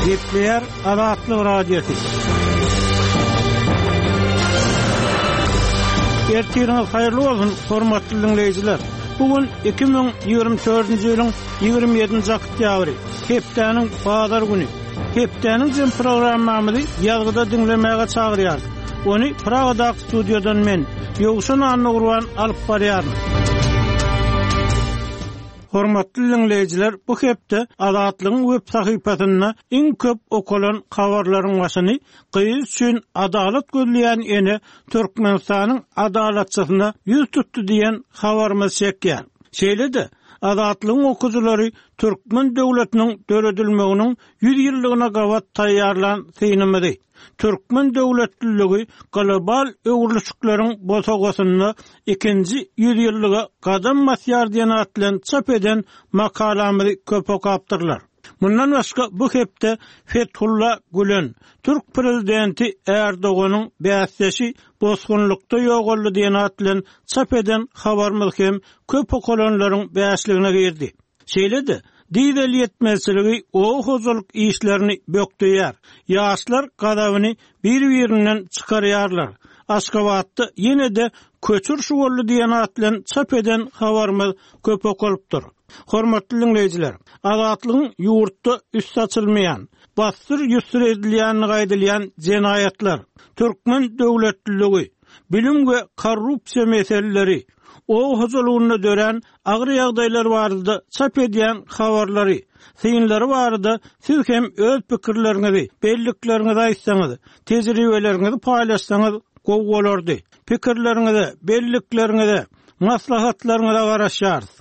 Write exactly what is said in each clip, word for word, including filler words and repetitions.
Gepler Azatlyk radiosu. Ertiriniz hayırlı olsun, hormatly dinleyijiler. Bugün iki bin ýygrimi dördünji ýylyň ýygrimi ýedinji oktýabry, hepdeniň bazar güni. Hepdeniň jym programmamyzy ýazgyda dinlemäge çagyrýar. Onu Pragada studiodan men Ýowşan Annurwan alyp barýarym. Hormatly dinleyijiler, bu hepde Azatlygyň web sahypasyna iň köp okulan habarlaryň başyny gyýyş üçin adalet gözleýän ene Türkmenistanyň adalatçysyna ýüz tutdy diýen habarymyz çekýär. Şeýle-de Azatlygyň okujulary Türkmen döwletiniň döredilmeginiň ýüz ýyllygyna gawat taýýarlan synymydy. Türkmen döwletliligi global öwürlüşiklaryň bosagysyny ikinji ýüz ýyllyga gadam masyar diýen atlan çap eden makalamyzy köp okapdyrlar. Mundan başga bu hepde Fethullah Gülen, Türk prezidenti Erdoganyň bäsleşi bosgunlukda ýogolly diýen atlan çap eden habarymyz hem köp okulanlaryň bäsligine girdi. Şeýle-de Diýdel ýetmezligi o hozuluk işlerini bökdüýär. Ýaşlar gadawyny bir-birinden çykarýarlar. Aşgabatda ýene de köçür şuwolly diýen atlan çap eden habarymyz köp okulypdyr. Hormatly dinleyijiler, azatlygyň ýurtda üst açylmaýan, bastyr ýüsür edilýän gaýdylýan jenayatlar, Türkmen döwletliligi, bilim we korrupsiýa meseleleri, o huzuluğunu dören agry ýagdaýlar barada çap edýän habarlary, synlary barada siz hem öz pikirleriňizi, belliklerinizi aýtsaňyz, tejribeleriňizi paýlaşsaňyz gowy bolardy. Pikirleriňizi, belliklerinizi, maslahatlaryňyzy garaşýarys.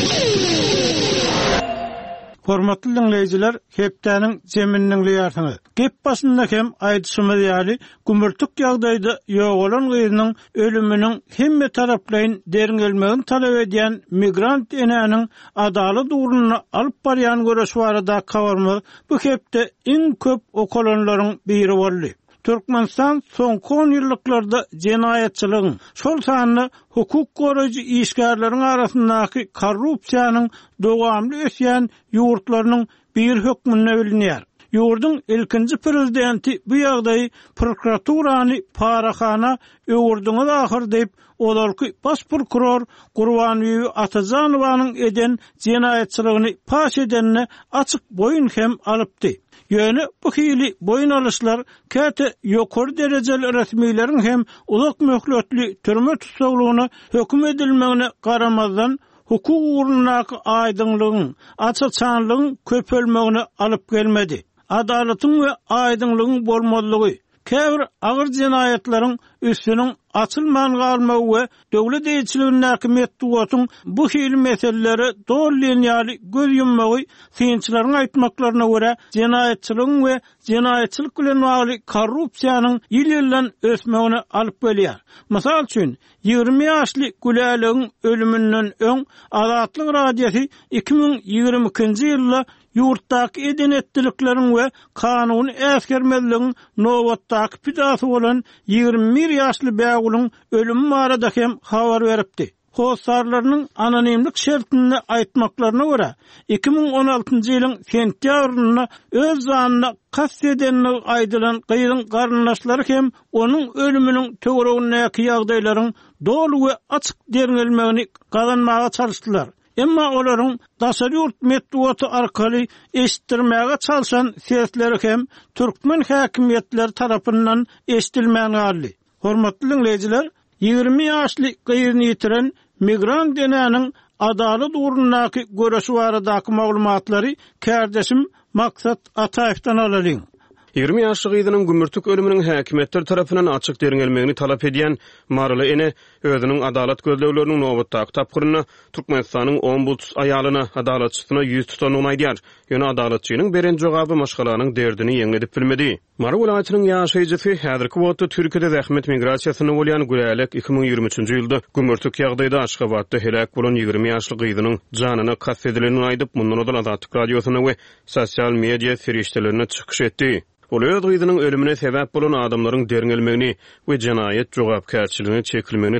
Hormatly dinleyijiler, hepdeniň jeminiň ýartyny. Gep başynda hem aýdyşymyz ýaly gümürtük ýagdaýda ýogolan gyzynyň ölüminiň hemme taraplaryň deringelmegini talap edýän migrant enäniň adalet uğruna alyp barýan görüş barada habarymyz bu hepde iň köp okulanlaryň biri boldy. Türkmenistan soňky on ýyllyklarda jenayatçylygyň, şol sanyny hukuk goraýjy işgärleriň arasyndaky korrupsiýanyň dowamly ösýän ýurtlarynyň bir hökmüne bilinýär. Ýurdun ilkinji prezidenti bu ýagdaýy prokuraturany paraxana öwürdiňiz ahir diýip olarky baş prokuror Gurbanyň Atazanowanyň eden jenayatçylygyny paş edenine açyk boyun hem alypdy. Ýöne bu hili boyun alışlar käte ýokary derejeli resmiýleriň hem uzak möhletli türme tutsaglygyna höküm edilmegine garamazdan hukuk uğrundaky aýdynlygyň, açyçanlygyň köpelmegine alyp gelmedi. Adalatyň we aýdynlygyň bolmadylygy, käbir agyr jenayatlaryň üstüniň açylman galmagy we döwlet eýçiliginiň metduwatyň bu hili meseleleri dolýan ýaly göz yummagy synçylaryň aýtmaklaryna görä jenayatçylygyň we jenayatçylyk bilen bagly korrupsiýanyň ýyl-ýyldan ösmegine alyp gelýär. Mysal üçin ýygrimi ýaşly Güläligiň ölümünden öň Azatlyk radiosu iki bin ýygrimi ikinji ýylda ýurtdaky edenetdilikleriň we kanuny äsgermezligiň nowatdaky pidasy bolan ýygrimi bir ýaşly bägulyň ölümi barada hem habar beripdi. Hosarlarynyň anonimlik şertini aýtmaklaryna görä iki bin on altynjy ýylyň sentýabryna öz zanyna kast edenini aýdylan gyýyň garyndaşlary hem onuň ölüminiň töweregindäki ýagdaýlaryň dolu we açyk deringelmegini gazanmaga çalyşdylar. Emma olaryň daşary ýurt metduwaty arkaly eşitdirmäge çalşan sesleri hem türkmen häkimetleri tarapyndan eşitilmän galdy. Hormatly dinleyijiler, ýygrimi ýaşly gyýyny ýitiren migrant enäniň adalet uğrundaky görüşi baradaky maglumatlary kärdeşim Maksat Ataýevden alalım. ýygrimi ýaşly gyzynyň gümürtük ölüminiň häkimetler tarapyndan açyk deringelmegini talap edýän Marly ene özüniň adalet gözlegleriniň nowatdaky tapgyryna Türkmenistanyň on bultus aýalyna adalatçysyna ýüz tutanyny aýdýar. Ýöne adalatçynyň beren jogaby maşgalaryň derdini ýeňledip bilmedi. Mary welaýatynyň ýaşaýjysy häzirki wagtda Türkiýede zähmet migrasiýasyny bolýan Gülälik iki bin ýygrimi üçünji ýylda gümürtük ýagdaýda Aşgabatda helak bolan ýygrimi ýaşly gyzynyň janyna kast edilenini aýdyp mundan odan Azatlyk radiosyna we sosial media feriştelerine çykyş etdi. Ol öz gyzynyň ölümine sebäp bolan adamlaryň deringelmegini we jenayet jogapkärçiligini çekilmegini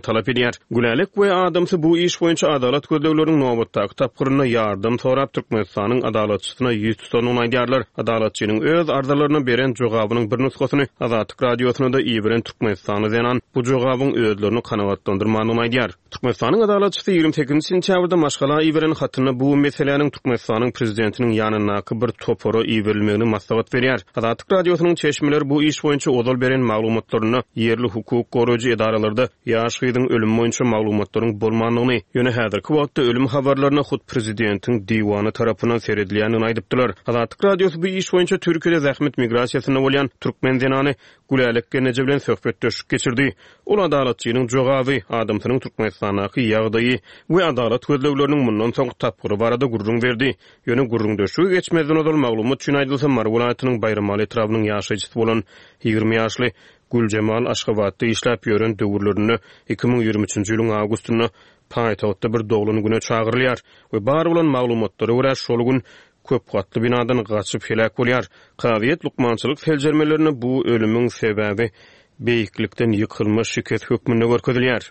talap edýär. Gülälik we adamsy bu iş boýunça adalet gözlegleriniň nobatdaky tapgyryna ýardym sorap Türkmenistanyň adalatçysyna ýüz tutunyň aýdýarlar. Adalatçynyň öz arzalaryna beren jogabynyň bir nusgasyny Azatlyk radiosuna da ýibren Türkmenistany denan bu jogabyň özlerini kanagatlandyrmanyny aýdýar. Türkmenistanyň adalatçysy ýigirme sekizinji sentýabrda maşgala ýiberen hatyna bu meseleniň Türkmenistanyň prezidentiniň ýanynaky bir topara ýeberilmegini maslahat berýär. Azatlyk radiosynyň çeşmeleri bu iş boýunça odal beren maglumatlaryny yerli hukuk goraýjy edaralarda ýaş gyzyň ölümi boýunça maglumatlaryň bolmanyny, ýöne häzirki wagtda ölüm habarlaryna hut prezidentiň diwany tarapyndan seredilýänini aýdypdylar. Azatlyk radiosy bu iş boýunça Türkiýede zähmet migrasiýasyna bolýan türkmen zenany Gülälik genece bilen söhbet döşük geçirdi. Ol adalatçynyň jogaby, adamsynyň Türkmenistanaky ýagdaýy we adalet gözlegleriniň mundan soň tapgyry barada gurrun berdi. Ýöne gurrun döşügi geçmezden odal maglumat üçin aýdylsa Marwulatynyň Bayramali etrabynyň ýaşaýjysy bolan ýygrime ýaşly Gülcemal Aşgabatda işläp ýören döwürlerini iki ming ýygrimi üçinji ýylyň awgustyny paýtagtda bir dogluny güne çagyrylýar we bar bolan maglumatlary görä şol gün köp gatly binadan gaçyp helak bolýar. Kawiýet lukmançylyk feljermelerini bu ölümüň sebäbi beýiklikden ýykylma şüket hökmünde görkezilýär.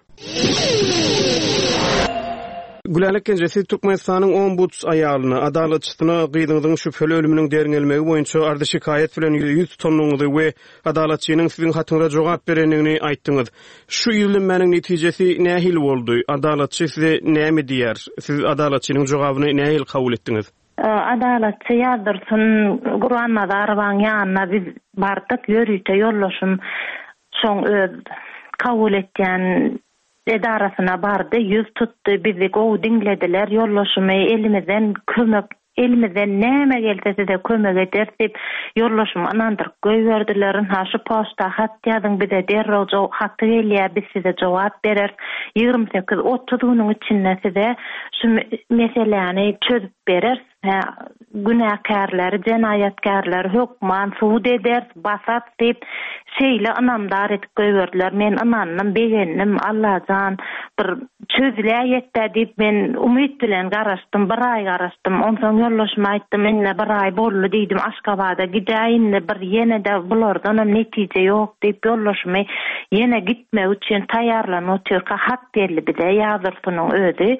Gülälik genjesi Türkmenistanyň ombuds aýalyna adalatçysyna gyýdyňyň şüpheli ölüminiň deriňelmegi boýunça ardy şikayet bilen ýüz tonluňyzy we adalatçynyň siziň hatyňyza jogap berenligini aýtdyňyz. Şu ýylymmanyň netijesi nähil boldy? Adalatçy size näme diýär? Siz adalatçynyň jogabyny nähil kabul etdiňiz? Adalatçy ýadyrsyn Gur'anna darwan ýanyna biz bardyk ýörüýte ýollaşym şoň öz kabul etýän edarasyna bardy, ýüz tutdy, bizi gowy dinlediler, ýollaşymy elimizden kömek elimizden näme gelse de kömek eder dip ýollaşymy anandyryp goýberdiler. Ha şu posta hat ýazyň bize derrä haty gelýär, biz size jogap berer. ýygrime sekiz otuz güniň içinde size şu meseleni çözüp berer. Ha günäkärler, jenaýatkarlar hökman suud eder, basat dip şeýle anamdar etip goýberdiler. Men ananyň begendim, Allahjan bir çözüläýetde dip men umyt bilen garaşdym, bir ay garaşdym. Ondan ýollaşyma aýtdym, enne bir ay boldy diýdim, Aşgabada gidäýin, bir ýene de bulardan netije ýok diýip ýollaşymy ýene gitmek üçin taýýarlanyp oturka hat berdi bize ýazyrsynyň özi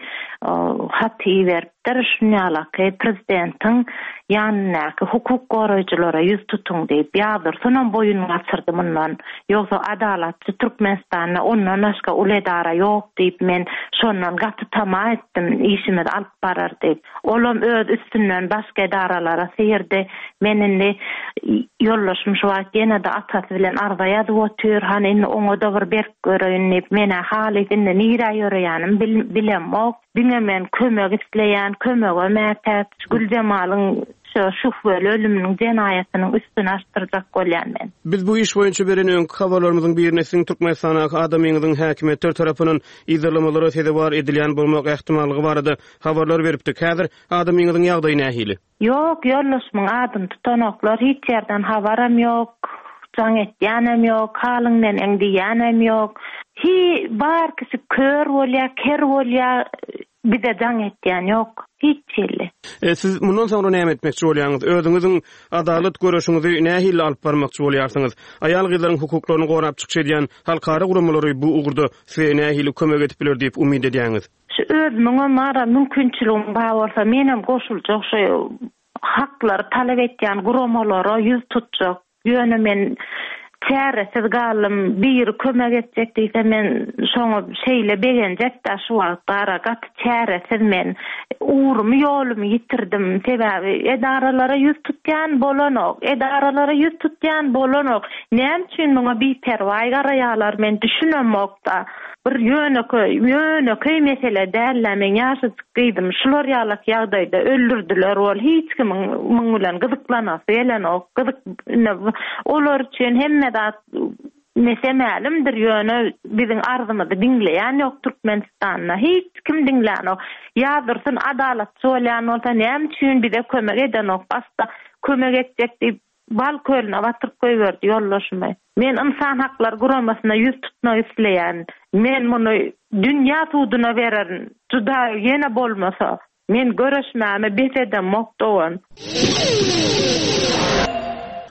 hat beripdir. Şunýalaky prezidentiň ýanynaky hukuk goraýjylara ýüz tutuň diýip ýazyrsynyň boýuny açyrdy mundan. Ýogsa adalatçy Türkmenistanyň ondan başga uledara ýok diýip men şondan gaty tama etdim, işimiz alyp barar diýip. Olam öz üstünden başga edaralara seýirdi. Menini ýollaşym şu wagt ýene de atasy bilen arzaýa otur, hani oňa da bir berk görýän diýip meni halydynda nira ýöreýänim bilemok. Diňe men kömek isleýän, kömege mätäç Gülcemalyň şu şüpheli ölüminiň jenaýatynyň üstüne açtyrjak bolýan men. Biz bu iş boýunça beren öňkü habarlarymyzyň birine siň Türkmenistanaky adamyňyzyň häkimetler tarapyndan izlemelere sebäp edilýän bolmak ähtimallygy barada habarlar beripdik. Häzir adamyňyzyň ýagdaýy nähili? Ýok, ýollaşmaň adym tutanoklar hiç ýerden habaram ýok. Jaň etýänem ýok, halyňdan eňdiýänem ýok. Hi bar kisi kör bolýar, ker bolýar, bize jaň etýän ýok. Hiç ýerli. E, siz mundan soňra näme etmekçi bolýaňyz? Özüňiziň adalet görüşiňizi nähili alyp barmakçy bolýarsyňyz? Aýal gyzlaryň hukuklaryny gorap çykyş edýän halkara gurumlary bu ugurda size nähili kömek etip biler diýip umyt edýäňiz? Şu özüňe mara mümkinçiligim bar bolsa menem goşuljak şu haklary talap etýän gurumlara ýüz tutjak. Ýöne men çäresiz galym bir kömek etjek diýse men şoňa şeýle begenjek da şu wagtlara gat çäresiz men urumy ýolumy ýitirdim. Sebäbi edaralara ýüz tutýan bolanok, edaralara ýüz tutýan bolanok. Näme üçin muňa bir perwaý garaýarlar men düşünemokda. Bir ýöneköy, ýöneköy mesele däl, men ýaşadyk gyýdym. Şular ýalak ýagdaýda öldürdiler, ol hiç kim muň bilen gyzyklanasy gelenok, gyzyk olar üçin hemme da mesemälimdir ýöne biziň arzymyzy dinleýän ýok Türkmenistanda. Hiç kim dinleýän ok. Ýazyrsyn adalatçy bolýan bolsa näme üçin bize kömek edenok, basta kömek etjek diýip bal kölüne batyryp goýberdi ýollaşmy. Men insan haklar guramasyna ýüz tutmak isleýän. Men muny dünýä tuduna bererin. Juda ýene bolmasa, men göreşmämi besede mokdowan.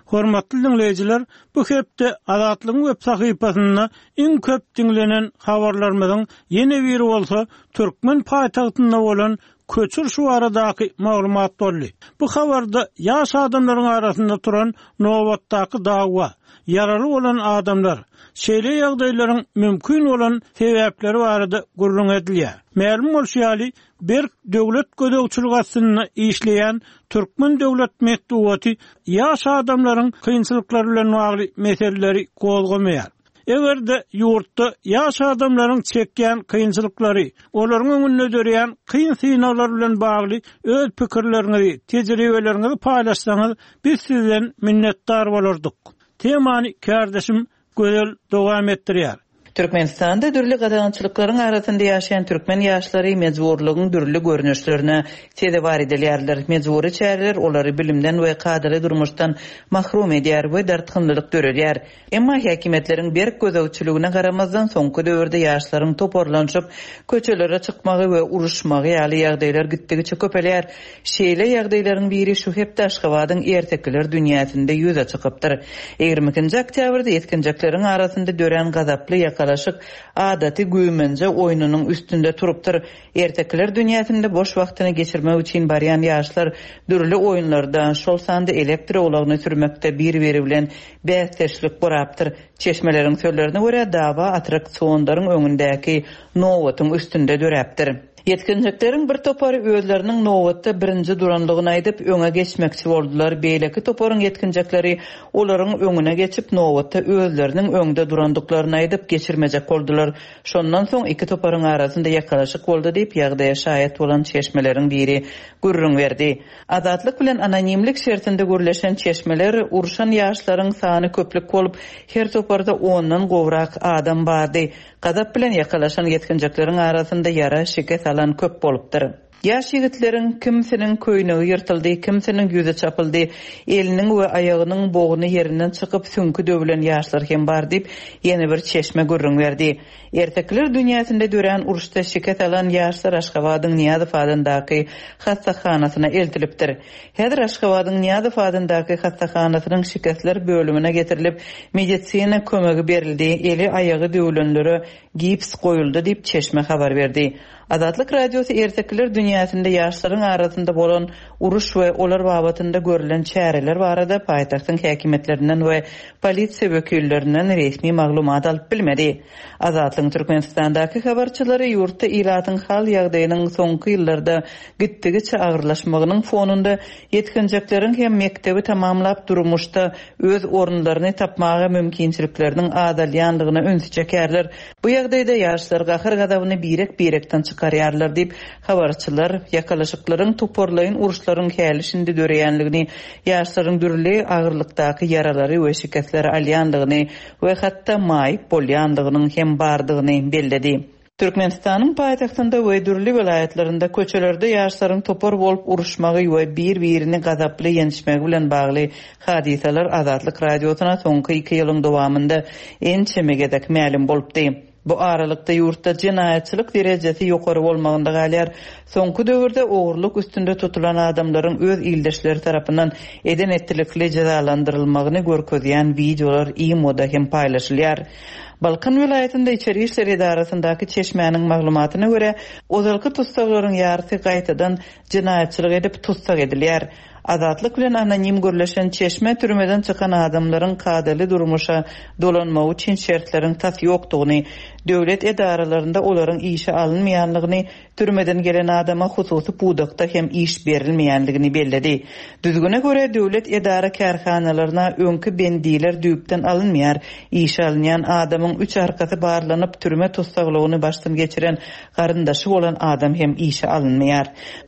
Hormatly dinleyijiler, bu hepde Azatlygyň web sahypasynda iň köp dinlenen habarlarymyň ýene biri bolsa Türkmen paýtagtynda bolan köçür şu aradaky maglumat boldy. Bu habarda ýaş adamlaryň arasynda turan nowatdaky dawa, yaraly bolan adamlar, şeýle ýagdaýlaryň mümkin bolan sebäpleri barada gurrun edilýär. Ma'lum bolşýaly, bir döwlet gödäwçilik aslynda işleýän Türkmen döwlet medeniýeti ýaş adamlaryň kynçylyklary bilen bagly meseleleri gozgamaýar. Egerde ýurtda ýaş adamlaryň çekýän kynçylyklary, olaryň öňünde dörýän kyn synaglar bilen bagly öz pikirlerini, tejribelerini paýlaşsaňyz biz sizden minnetdar bolardyk. Temany kardeşim gözel dowam etdirýär. Türkmenistanda dürli gadançylyklaryň arasynda ýaşaýan türkmen ýaşlary mejburlygyň dürli görnüşlerini tede bar edilýärler. Mejburi çäreler olary bilimden we kadry durmuşdan mahrum edýär we dartgynlyk görýär. Emma häkimetleriň berk gödäwçiligine garamazdan soňky döwürde ýaşlaryň toparlanýyp köçelere çykmagy we uruşmagy ýaly ýagdaýlar gitdigi köpelýär. Şeýle ýagdaýlaryň biri şu hepde Aşgabatyň ertekler dünýäsinde ýüze çykypdyr. yigirminki oktýabrda ýetkinjikleriň arasynda dören gazaply ýakalaşyk adaty güýmence oýnunyň üstünde turupdyr. Ertekler dünýäsinde boş wagtyny geçirmek üçin barýan ýaşlar dürli oýunlarda şol sanda elektr olagyny sürmekde bir-biri bilen bäsleşlik gorapdyr. Çeşmeleriň sözlerine görä dawa attraksionlaryň öňündäki nowatyň üstünde döräpdir. Yetkinjikleriň bir topary özleriniň nowatda birinji duranlygyny aýdyp öňe geçmekçi boldular. Beýleki toparyň yetkinjikleri olaryň öňüne geçip nowatda özleriniň öňde durandyklaryny aýdyp geçirmejek boldular. Şondan soň iki toparyň arasynda ýakalaşyk boldy diýip ýagdaýa şaýat bolan çeşmeleriň biri gurrun berdi. Azatlyk bilen anonimlik şertinde gürleşen çeşmeler uruşan ýaşlaryň sany köplük bolup her toparda ondan gowrak adam bardy. Gazap bilen ýakalaşan yetkinjikleriň arasynda ýara şeket alan köp bolupdyr. Ýaş ýigitleriň kimsiniň köýnegi ýyrtyldy, kimsiniň ýüze çapyldy, eliniň we aýagynyň bogyny ýerinden çykyp süňkü döwülen ýaşlar hem bar diýip ýene bir çeşme gurrun berdi. Ertekler dünýäsinde dören uruşda şeket alan ýaşlar Aşgabatyň Niýazow adyndaky hastahanasyna eltilipdir. Häzir Aşgabatyň Niýazow adyndaky hastahanasynyň şiketler bölümine getirilip medisina kömegi berildi, eli aýagy döwülenlere gips goýuldy diýip çeşme habar berdi. Azatlyk radiosu ertekler dünýäsinde ýaşlaryň arasynda bolan uruş we olar babatynda görülen çäreler barada paýtagtyň häkimetlerinden we polisiýa wekillerinden resmi maglumat alyp bilmedi. Azatlyk Türkmenistandaky habarçylary ýurtda ilatyň hal ýagdaýynyň soňky ýyllarda gitdigiçe agyrlaşmagynyň fonunda yetkinjikleriň hem mektebi tamamlap durmuşda öz orunlaryny tapmagy mümkinçilikleriniň adalýanlygyna ünsü çekerler. Bu ýagdaýda ýaşlar gahyr gadabyny birek-birekden çıkarýarlar diýip habarçylar ýakalaşyklaryň toparlaýyn uruşlaryň hälisinde döreýänligini, ýaşlaryň dürli agyrlykdaky yaralary we şiketleri alýandygyny we hatda maýyp bolýandygynyň hem bardygyny belledi. Türkmenistanyň paýtagtynda we dürli vilayatlarynda köçelerde ýaşlaryň topar bolup uruşmagy we bir-birini gazaply ýenişmegi bilen bagly hadisalar Azatlyk radiosyna soňky iki ýylyň dowamında en çemegedek ma'lum bolupdy. Bu aralykda ýurtda jinaýatçylyk derejesi ýokary bolmagynda galýar. Soňky döwürde ogurlyk üstünde tutulan adamlaryň öz ildeşleri tarapyndan eden ettilikli jazalandyrylmagyny görkezýän videolar iyi moda hem paýlaşylýar. Balkan vilayetinde içeri işler idarasındaky çeşmenin maglumatyna görä, ozalky tutsaglaryň ýarty gaýtadan jinaýatçylyk edip tutsak edilýär. Azatlyk bilen anonim görleşen çeşme türmeden çıkan adamlaryň kadaly durmuşa dolanmagy üçin şertleriň tas ýokdugyny, döwlet edaralarynda olaryň işe alınmaýanlygyny, türmeden gelen adama hususy pudakda hem iş berilmeýänligini belledi. Düzgüne göre döwlet edara karhanalarına öňkü bendiler düýpden alınmaýar, işe alınýan adamyň üç arkasy barlanyp türme tutsaglygyny başdan geçiren garyndaşy bolan adam hem işe alınmaýar.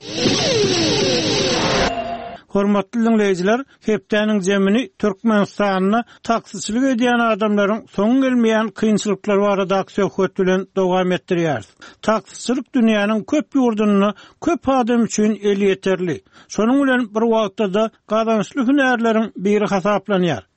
Hormatly dinleyijiler, hepdeniň jemini Türkmenistanyna taksçylyk edýän adamlaryň soň gelmeýän kynçylyklar baradaky söhbet bilen dowam etdirýär. Taksçylyk dünýäniň köp ýurdunda köp adam üçin el ýeterli. Şonuň bilen bir wagtda da gazançly hünärleriň biri hasaplanýar.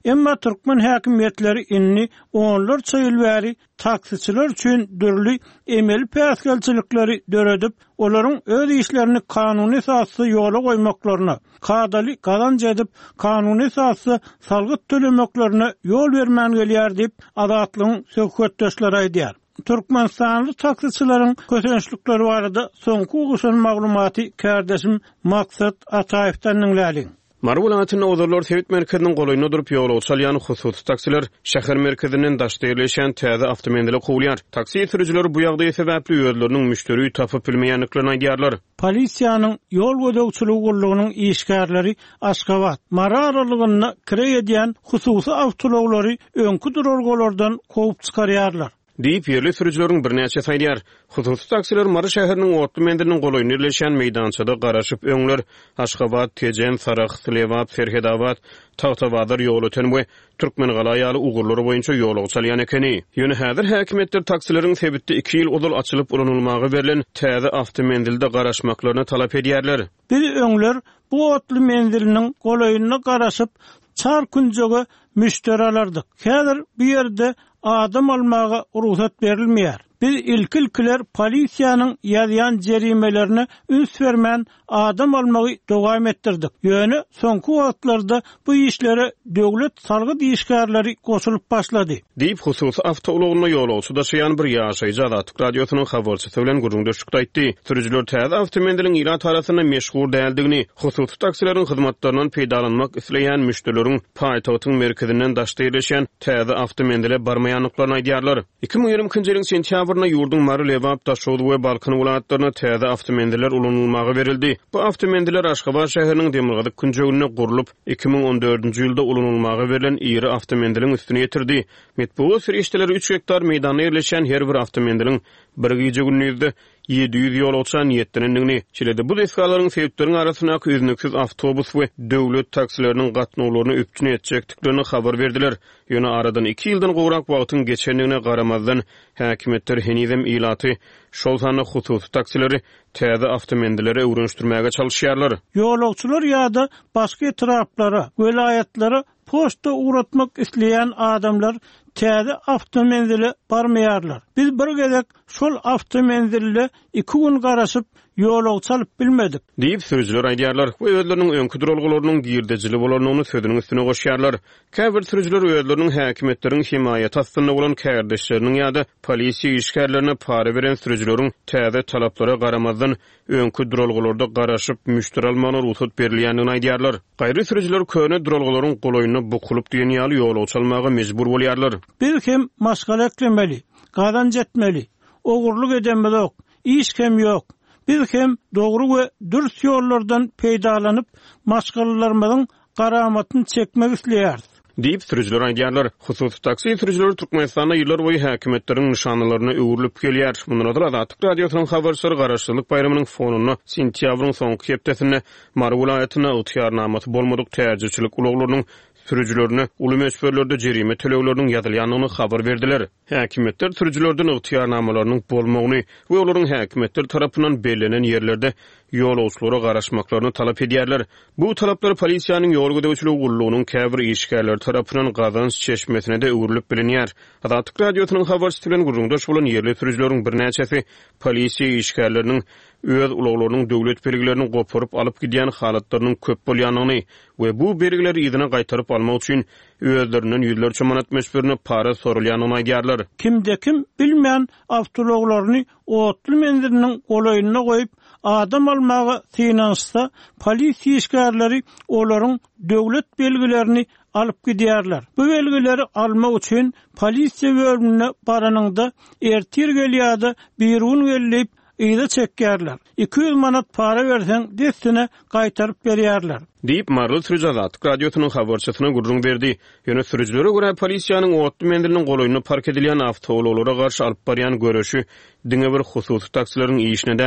Emma Türkmen häkimetleri inni onlar çayılbäri taksiçiler üçin dürli emeli päsgelçilikleri döredip, olaryň öz işlerini kanuny esasy ýola goýmaklaryna, kadaly kazanç edip kanuny esasy salgyt tölemeklerine ýol bermän gelýär diýip adatlyň söhbetdeşleri aýdýar. Türkmenistanly taksiçilerin kösünçlikleri barada soňky uguşan maglumaty kärdeşim Maksat Ataýevden dinläliň. Marwulatyny ozarlar Sewit merkeziniň golaýyna durup ýol çalýan hususy taksiler şäher merkezinden daşda ýerleşen täze awtomobile gowlýar. Taksi sürüjileri bu ýagdaý sebäpli özleriniň müşteri tapyp bilmeýänliklaryny aýdýarlar. Polisiýanyň ýol gödäwçiligi gurulugynyň işgärleri Aşgabat, Mara aralygyna kire edýän hususy awtolawlary öňkü durargolardan kovup çykarýarlar. Diýip ýerli sürüjileriň birnäçe saýdýar. Hususy taksiler Mara şäheriniň otly mendiriniň golaýyna ýerleşen meýdançada garaşyp öňler Aşgabat, Tejen, Sarax, Silewat, Ferhedabad, Tawtabadar ýol öten we Türkmen galaýaly ugurlary boýunça ýol çalýan ekeni. Ýöne häzir häkimetler taksileriň sebitde iki ýyl odul açylyp ulanylmagy berilen täze awtomobilde garaşmaklaryny talap edýärler. Bir öňler bu otly mendiriniň golaýyna garaşyp çar kunjoga müşteri alardyk. Häzir bu ýerde adam almaga ruhsat berilmeýär. Biz ilkilkiler polisiýanyň ýazýan jerimelerini üns bermän adam almagy dowam etdirdik. Ýöne soňky wagtlarda bu işlere döwlet salgy diýişgärleri goşulyp başlady. Diýip hususy awtolawlyna ýolagçy daşaýan bir ýaşaýjy Adatlyk radiosynyň habarçysy bilen gurulmuşykda aýtdy. Sürüjiler täze awtomobiliň ýyla tarasyna meşgul däldigini, hususy taksileriň hyzmatlarynyň peýdalanmak isleýän müşterileriň paýtagtyň merkezinden daşda ýerleşen täze awtomobile barmaýanlyklaryny aýdýarlar. iki ming ýigrimiki ýylyň sentýabrynda ýurdun Mary Lewap daşowdy we Balkan welaýatlaryna täze awtomobiler ulanylmagy berildi. Bu awtomobiler Aşgabat şäheriniň Demirgazyk künjegine gurulup iki ming on dördünji ýylda ulanylmagy berilen iri awtomobiliň üstüne ýetirdi. Metbuat ferişdeleri üç hektar meýdana ýerleşen her bir awtomobiliň bir gece günüňizde ýedi ýüz ýolagçy niýetlendigini çiledi. Bu esgalaryň sebäpleriniň arasyna üznüksiz awtobus we döwlet taksileriniň gatnawlaryny üpçün etjekdiklerini habar berdiler. Ýöne aradan iki ýyldan gowrak wagtyň geçendigine garamazdan häkimetler henizem ilaty şol sany hususy taksileri täze awtomobilleri öwrenişdirmäge çalışýarlar. Ýolagçylar ýa-da başga etraplara, welaýatlary posta uğratmak isleyen adamlar täze awtomobile barmaýarlar. Biz bir gezek şol awtomobile iki gün garaşyp ýol çalyp bilmedik. Diýip sürüjiler aýdýarlar. Bu özleriniň öňkü duralgalarynyň girdejili bolanyny sözüniň üstüne goşýarlar. Käbir sürüjiler özleriniň häkimetleriň himayet astynda bolan kärdeşleriniň ýa-da polisiýa işgärlerine para beren sürüjileriň täze talaplara garamazdan öňkü duralgalarda garaşyp müşteri almagyna ruhsat berilýändigini aýdýarlar. Gaýry sürüjiler köne duralgalaryň golaýyna bukulup diýen ýaly ýol çalmagy mejbur bolýarlar. Bir kim maşgala etmeli, gazanç etmeli, ogurluk edemeli yok, iş kem yok. Biz hem doğru ve dürüst yollardan peýdalanyp maşgalalarymyzyň garamatyny çekmek isleýärdi. Diýip sürüjiler aýdýarlar. Hususy taksi sürüjileri Türkmenistanda ýyllar boýy häkimetleriň nişanlaryny öwrülip gelýär. Mundan öňe Adatlyk radiosynyň habarçylary garaşdyrlyk bayramynyň fonuny sentýabryň soňky hepdesinde Mara welaýatyna ýetýärnamaty bolmadyk täzeçilik ulaglarynyň sürüjilerini uly meşberlerde jerime tölegleriniň ýazylýanyny habar berdiler. Häkimetler sürüjilerden ýetýärnamalarynyň bolmagyny we olaryň häkimetler tarapyndan belirlenen ýerlerde ýolagçylara garaşmaklaryny talap edýärler. Bu talaplar polisiýanyň ýol gödäwçiligi gurulugynyň käbir işgärleri tarapyndan gazanç çeşmesine de öwrülip bilinýär. Adatlyk radiosynyň habarçysy bilen gurulmuşda bolan ýerli sürüjileriň birnäçesi polisiýa işgärleriniň öz ulaglarynyň döwlet belgilerini goparyp alyp gidýän halatlarynyň köp bolýanyny we bu belgileri ýygyna gaýtaryp almak üçin özlerinden ýüzlerçe manat meşberini para sorulýanyny aýdýarlar. Kimde kim bilmeýän awtolawlaryny otly mendiriniň golaýyna goýup adam almagy finansta polisiýa işgärleri olaryň döwlet belgilerini alyp gidýärler. Bu belgileri almak üçin polisiýa bölümine baranyňda ertir gelýärdi, bir gün gelip ýa-da çekýärler. iki yüz manat para berseň destine gaýtaryp berýärler. Diýip Marly sürüji Adatlyk radiosynyň habarçysyna gurrun berdi. Ýöne sürüjilere görä polisiýanyň otly mendiriniň golaýyna park edilýän awtolawlara garşy alyp barýan görüşi diňe bir hususy taksileriň işine däl,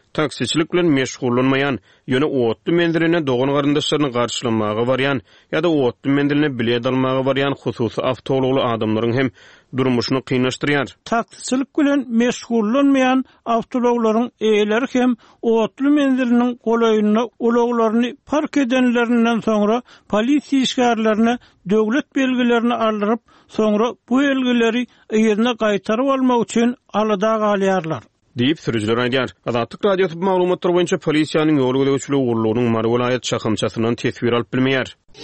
taksiçilik bilen meşgullanmayan, ýöne otly mendiline dogan garyndaşlaryny garşylamaga barýan ýa-da otly mendiline bilet almaga barýan hususy awtolukly adamlaryň hem durmuşyny kynlaşdyrýar. Taksiçilik bilen meşgullanmayan awtoloklaryň eýeleri hem otly mendiliniň golaýyny ulaglaryny park edenlerinden soňra polisiýa işgärlerini döwlet belgilerini aldyryp, soňra bu belgileri ýerine gaýtaryp almak üçin alada galýarlar. Diýip sürüjüler aýdýar. Azatlyk radiosu maglumatlar boýunça polisiýanyň ýol gödäwçiligi urlugynyň Mary vilayet şahymçasynyň tesbir alyp bilmeýär.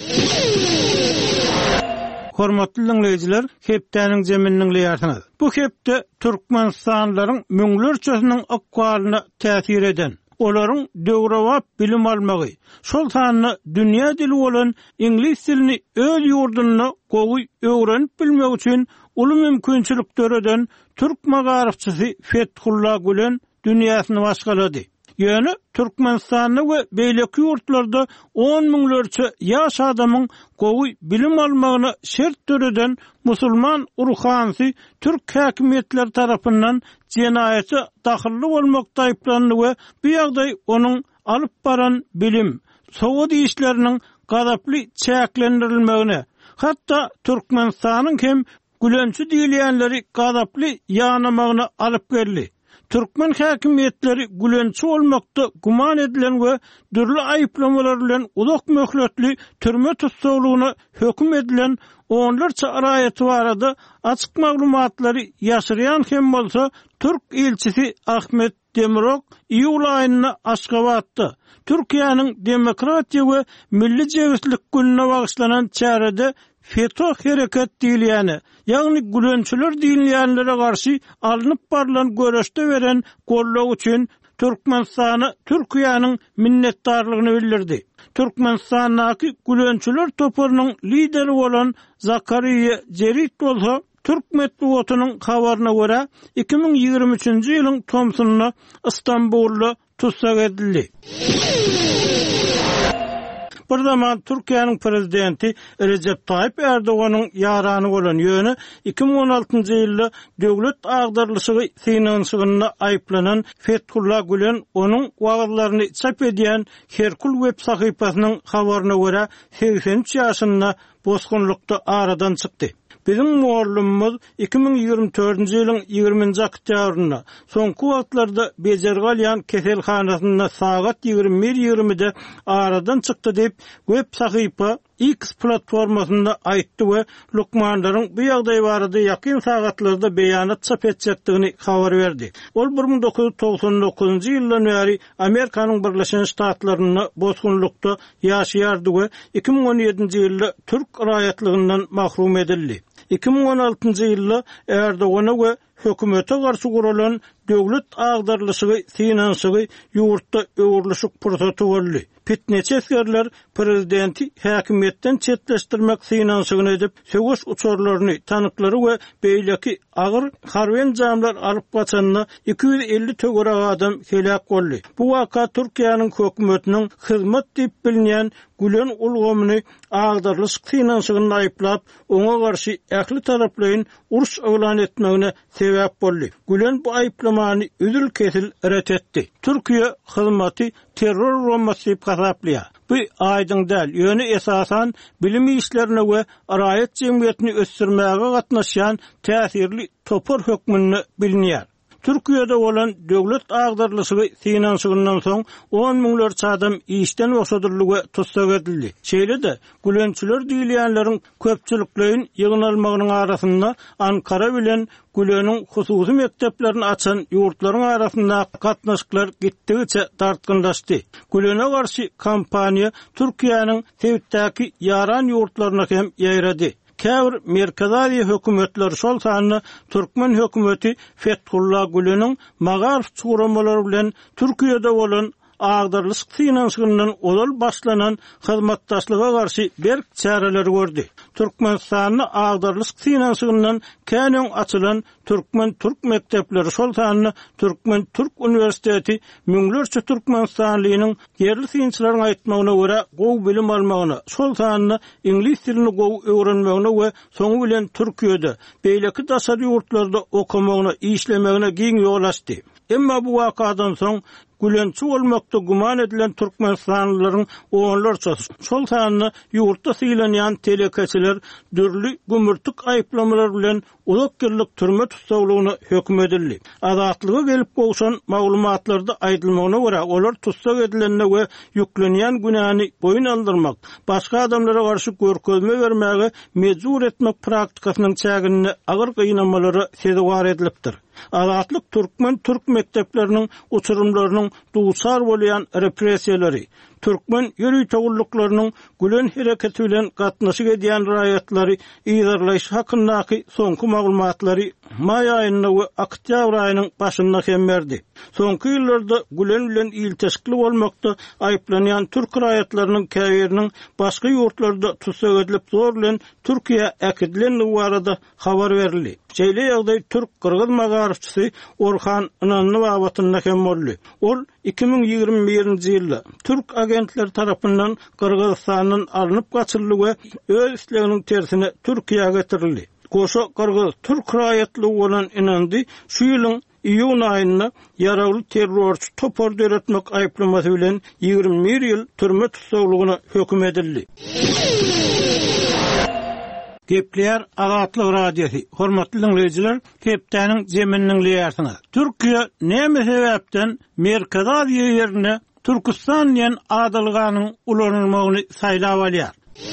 Hormatly dinleýijiler, hepdäniň zemininiň ýartyny. Bu hepde Türkmenistanlaryň müňlerçesiniň akwalyna täsir eden, olaryň döwrewap bilim almagy, şol sanyny dünýä dili bolan ingliz dilini öz ýurdunyna gowy öwrenip bilmek üçin uly mümkinçilikler eden Türk magarifçisi Fethullah Gülen dünýäsyny başgalady. Ýöne Türkmenistanyň we beýleki ýurtlarda on müňlerçe ýaş adamyň gowy bilim almagyna şert töreden musulman urhansy Türk häkimetleri tarapyndan jenaýetçi dahillik bolmakda aýplandy we bu ýagdaý onuň alyp baran bilim, sowat işleriniň gadaply çäklendirilmegine, hatda Türkmenistanyň hem Gülençi diýilýänleri gadaply ýanamagyna alyp geldi. Türkmen häkimetleri Gülençi bolmakda guman edilen we dürli aýplamalar bilen uzak möhletli türme tutsaglygyna höküm edilen onlarça araýaty barada açyk maglumatlary ýaşyrýan hem bolsa Türk elçisi Ahmet Demirok iýul aýyna Aşgabatda Türkiýanyň demokratiýa we milli jewitlik gününe bagyşlanan çärede Fetho hereket diýilýäni, ýagny Gülençiler diýilýänlere garşy alınıp barlan göreşde veren gollog üçin Türkmenistany Türkiýanyň minnetdarlygyny bildirdi. Türkmenistanyň Gülençiler topurynyň lideri bolan Zakariya Jerit bolsa Türk medeniýetiniň habaryna görä iki ming ýygrimi üçinji ýylyň Tomsunyna Istanbulda tutsak edildi. Bir zaman Türkiýanyň prezidenti Recep Tayyip Erdoganyň ýarany bolan ýöne iki ming on altynjy ýylda döwlet agdarlyşygy finansygyna aýplanan Fethullah Gülen onuň wagtlaryny çap edýän Herkul web sahypasynyň habaryna görä seksen üç ýaşynda bosgunlukda aradan çykdy. Bizim muallymymyz iki ming ýygrimi dördünji ýylyň ýygrimiňji oktýabryna soňky wagtlarda Bejergalyan keselhanasyna sagat ýygrimi bir ýygrimide aradan çykdy diýip web sahypa X platformasynda aýtdy we lukmanlaryň bu ýagdaý barada ýakyn sagatlarda beýanat çap etjekdigini habar berdi. Ol bir ming dokuz yüz toksan dokuzunjy ýyldan beri Amerikanyň Birleşen Ştatlaryna bosgunlukda ýaşaýardy we iki ming on ýedinji ýylda Türk raýatlygyndan mahrum edildi. iki ming on altynjy ýylda Erdogana we hökümete garşy guralan döwlet agdarlyşygy finansygy ýurtda öwürlüşik pursata boldy. Pitneçi eskerler prezidenti häkimetden çetleşdirmek finansygyny edip, söwüş uçurlaryny, tanıklary we beýleki agyr harben jamlar alyp gaçanyna iki yüz elli tögere adam helak boldy. Bu waka Türkiýanyň hökümetiniň hyzmat diýip bilinýän Gülen ulgamyny agdarlyşyk finansygyny aýplap, oňa garşy ähli taraplaryň uruş elan etmegine sebäp boldy. Gülen bu aýplamany üzül kesil ret etdi. Türkiýe hyzmaty terror bombasy gasaplýar. Bu aýdyň däl, ýöne esasan bilim işlerine we araýat jemgyýetini ösdürmäge gatnaşýan täsirli topar hökmüni bilinýär. Türkiýede bolan döwlet agdarlyşygy finansygynyň soň on müňlerçe adam işden boşadyrlygy tutsak edildi. Şeýle-de Gülençiler diýilýänleriň köpçüliklerin ýygnalmagynyň arasynda Ankara bilen Güleniň hususy mekdeplerini açan ýurtlaryň arasynda gatnaşyklar gitdigiçe tartgynlaşdy. Gülene garşy kampaniýa Türkiýanyň Tewitdäki ýaran ýurtlaryna hem ýaýrady. Käbir merkezî hökümetler şol sanyny Türkmen hökümeti Fethullah Gülen'in magarif çuğramalary bilen Türkiýede bolan agdarlyşyk finansygynyň olal başlanan hyzmatdaşlyga garşy berk çäreleri gördi. Türkmenistanyň agdarlyşyk finansygynyň käňeň açylan Türkmen Türk mektepleri şol sanyny Türkmen Türk Üniversiteti müňlerçe Türkmenistanlynyň yerli synçylaryň aýtmagyna görä gowy bilim almagyna, şol sanyny ingliz dilini gowy öwrenmegine we soňu bilen Türkiýede beýleki daşary ýurtlarda okumagyna, işlemegine giň ýol açdy. Emma bu wakadan soň gülençi bolmakda guman edilen Türkmenistanlylaryň oğullar çatış. Şol sanyny ýurtda sylanýan telekeçiler dürli gümürtük aýplamalar bilen ulak ýyllyk türme tutsaglygyna hökm edildi. Azatlyga gelip gowşan maglumatlarda aýdylmagyna görä olar tutsak edilenine we ýüklenýän günäni boyun aldyrmak, başga adamlara garşy görkezme bermäge mejbur etmek praktikasynyň çägini agyr gynanmalary sezewar edilipdir. Azatlyk türkmen türk mekdepleriniň uçurumlarynyň duýsar bolýan repressiýalary, türkmen ýöri togullyklarynyň gülen hereketi bilen gatnaşyk edýän raýatlary ýygyrlaýyş hakyndaky soňky maglumatlary may aýyna we oktýabr aýynyň başynda hem berdi. Soňky ýyllarda gülen bilen ýylteşikli bolmakda aýplanýan türk raýatlarynyň käýeriniň başga ýurtlarda tutsak edilip zor bilen Türkiýe äkidilen barada habar berildi. Şeýle ýagdaý türk Kyrgyz magarçysy Orhan Inanly wagtynda hem boldy. Ol iki ming ýygrimi birinji ýylda türk agentler tarapyndan Kyrgyzstanyň alınıp gaçyryly we öz isleginiň tersine Türkiýe'ye getirildi. Goşa Kyrgyz türk raýatlygy bolan Inandy şu ýylyň iýun aýynda ýaragly terrorçy topar döretmek aýplamasy bilen ýygrimi bir ýyl türme tutsaglygyna hökm edildi. Gepler Azatlyk radiosu. Hormatly dinleyijiler, hepdäniň jeminiň liýasyna. Türkiýe näme sebäpden Merkez Aziýa ýerine Türkistan diýen adalganyň ulanylmagyny saýlap alýar.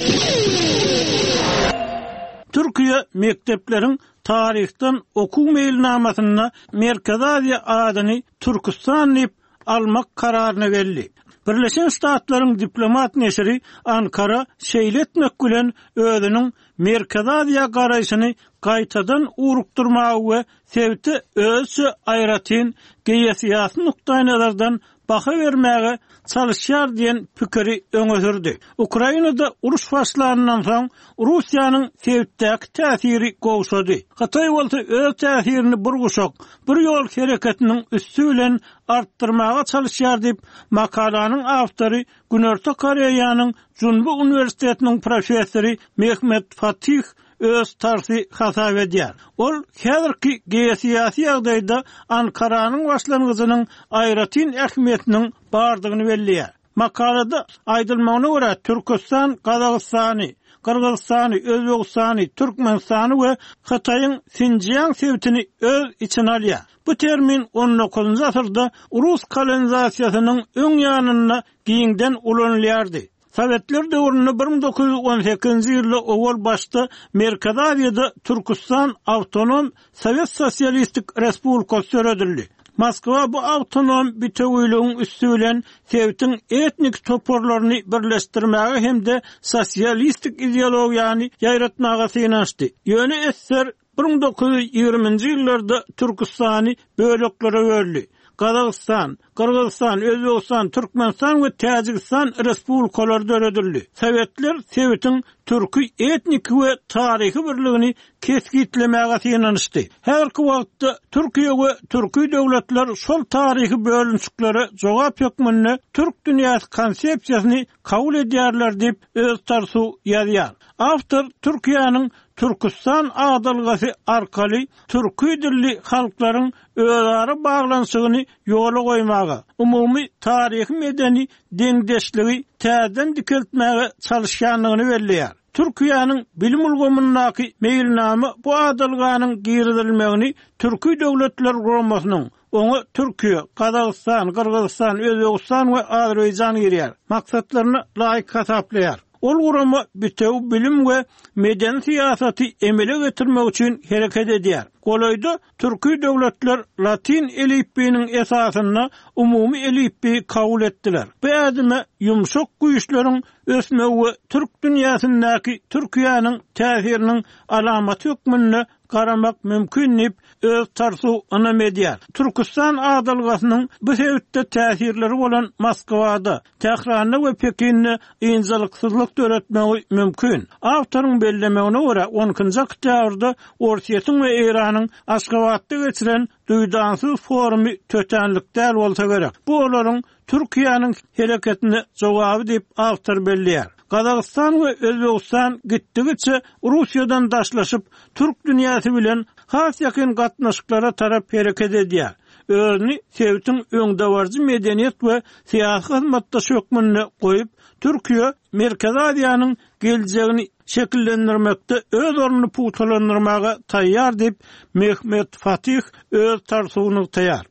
Türkiýe mekdepleriň tarihden okuw meýilnamasyna Merkez Aziýa adyny Türkistan diýip almak kararyny berdi. Birleşen Ştatlaryň diplomat neşri Ankara şeýletmek bilen özüniň Merkez Aziýa garaýşyny gaýtadan urukdurmagy we sebti özü aýratyn geýesiýasy nukdaý nazardan baha vermäge çalışýar diýen pikiri öňe sürdi. Ukrainada uruş başlanandan soň Russiýanyň sebitdäki täsiri gowşady. Hatay bolsa öz täsirini burguşak, bir ýol hereketiniň üstü bilen artdyrmaga çalışýar diýip makalanyň awtory Günorta Koreýanyň Junbu Uniwersitetiniň professory Mehmet Fatih öz tarsi hasap edýär. Ol häzirki geýesiýasy ýagdaýda Ankaranyň başlangyjynyň aýratyn ähmiýetiniň bardygyny belliýär. Makalada aýdylmagyna görä Türkistan, Kazakstany, Kyrgyzstany, Özbegistany, Türkmenistany we Hataýyň Sinjiang sebitini öz içine alýar. Bu termin on dokuzunjy asyrda Rus kolonizasiýasynyň öň ýanyna giňden ulanylýardy. Sovetler döwründe bir ming dokuz yüz on sekizinji ýylda owal başda Merkez Aziýada Türkistan Awtonom Sowet Sosialistik Respublikasy töredildi. Moskwa bu awtonom bitewiliginiň üstü bilen Sowetiň etnik toporlaryny birleşdirmäge hemde sosialistik ideologiýany ýaýratmaga synanşdy. Ýöne esser bir ming dokuz yüz ýygrimiňji ýyllarda Türkistany böleklere böldi. Kazakistan, Kırgızstan, Özbekistan, Türkmenistan ve Tacikistan respublikaları döredildi. Sovetler Sowetiň türkü etnik ve tarihi birligini keskitlemäge synanyşdy. Häzirki wagtda Türkiýe we türkü döwletler şol tarihi bölünçiklere jogap ýokmunda türk dünýäsi konsepsiýasyny kabul edýärler diýip öz tarsu ýazýar. Awtor Türkiýanyň Türkistan adalgasy arkaly türkü dilli halklaryň özara baglanşygyny ýola goýmaga, umumy tarihi medeni deňdeşligi täzeden dikeltmäge çalışýanlygyny belliýär. Türkiýanyň bilim ulgamyndaky meýilnamy bu adalganyň giridilmegini türkü döwletler guramasynyň oňa Türkiýe, Kazakistan, Kyrgyzstan, Özbegistan we Azerbaýjan girýär. Maksatlaryny laýyk hasaplaýar. Ol gurama bitew bilim we medeni siýasaty emele getirmek üçin hereket edýär. Golaýda türkü döwletler Latin elifbiniň esasyna umumy elifbi kabul etdiler. Bäzime ýumşak güýçleriň ösmegi we türk dünýäsindeäki Türkiýanyň täsiriniň alamaty hökmünde garamak mümkin diýip öz tarsu anam edýär. Türkistan adalgasynyň bu sebäpde täsirleri bolan Moskwada, Tehranda we Pekinde ýynjylyksyzlyk töretmegi mümkin. Awtoryň bellemegine görä on ikinji oktýabrda Orsiýetin we Iranyň Aşgabatda geçiren duýdansyz forumy tötenlik däl bolsa gerek. Bu olaryň Türkiýanyň hereketine jogaby diýip awtor belliýär. Kazakistan we Özbegistan gitdigiçe Russiýadan daşlaşyp türk dünýäsi bilen has ýakyn gatnaşyklara tarap hereket edýär. özüni Sewitiň öňdewarjy medeniýet we syýasy hyzmatda sökmenine goýup, Türkiýe Merkez Aziýanyň geljegini şekillendirmekde öz ornuny puýtalandyrmaga taýýar diýip Mehmet Fatih öz tarsygyny taýýar.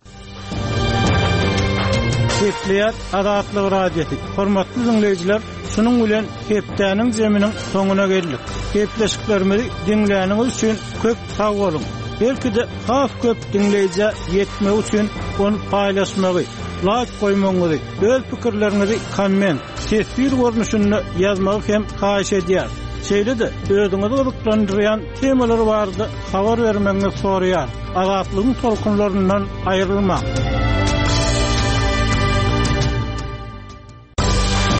Kepliyat Adatlyk radiosi. Hormatly dinleyijiler, şunun bilen Hepdäniň jeminiň soňuna geldik. Kepleşiklerimizi dinläniňiz üçin köp sag bolun. Belki de has köp dinleyici yetmek üçin onu paylaşmagy, like koymagy, öz pikirlerinizi komment, tesbir görnüşünde yazmagy hem haýyş edýär. Şeýle de özüňizi gyzyklandyrýan temalar bardy, habar bermeňizi soraýar. Adatlygyň tolkunlaryndan aýrylmak.